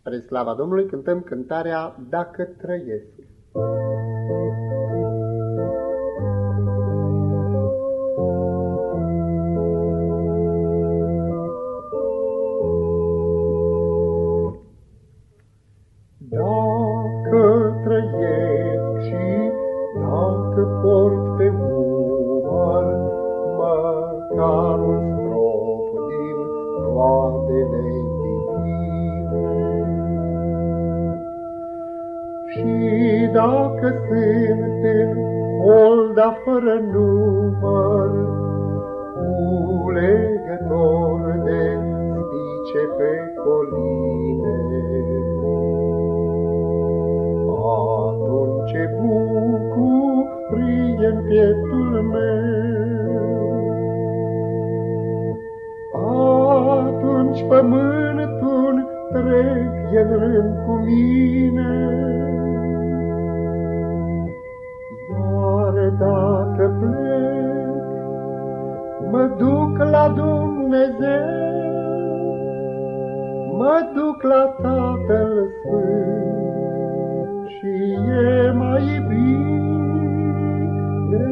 Spre slava Domnului cântăm cântarea Dacă trăiesc. Dacă trăiesc și dacă port pe umăr măcar un strop din roadele divine, și dacă sunt în holda fără număr, culegător de spice pe coline, atunci ce bucurie în pieptul meu, atunci pământul întreg e în rând cu mine. Iar dacă plec, mă duc la Dumnezeu, mă duc la Tatăl Sfânt, și e mai bine.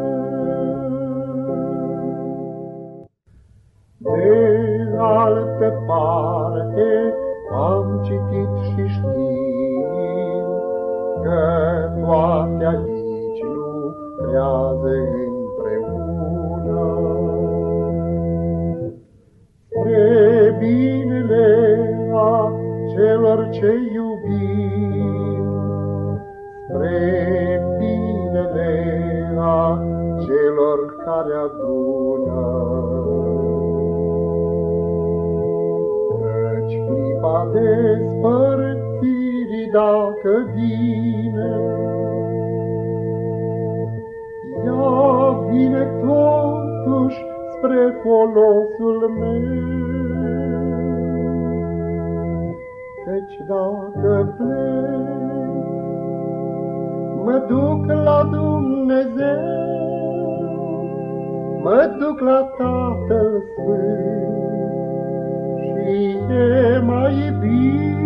De altă parte am citit și știm că toate aici lucrează împreună spre binele a celor ce iubim, spre binele a celor care adună. Căci clipa despărțirii dacă vine, ea vine totuși spre folosul meu. Căci dacă plec, mă duc la Dumnezeu, mă duc la Tatăl Sfânt, și e mai bine.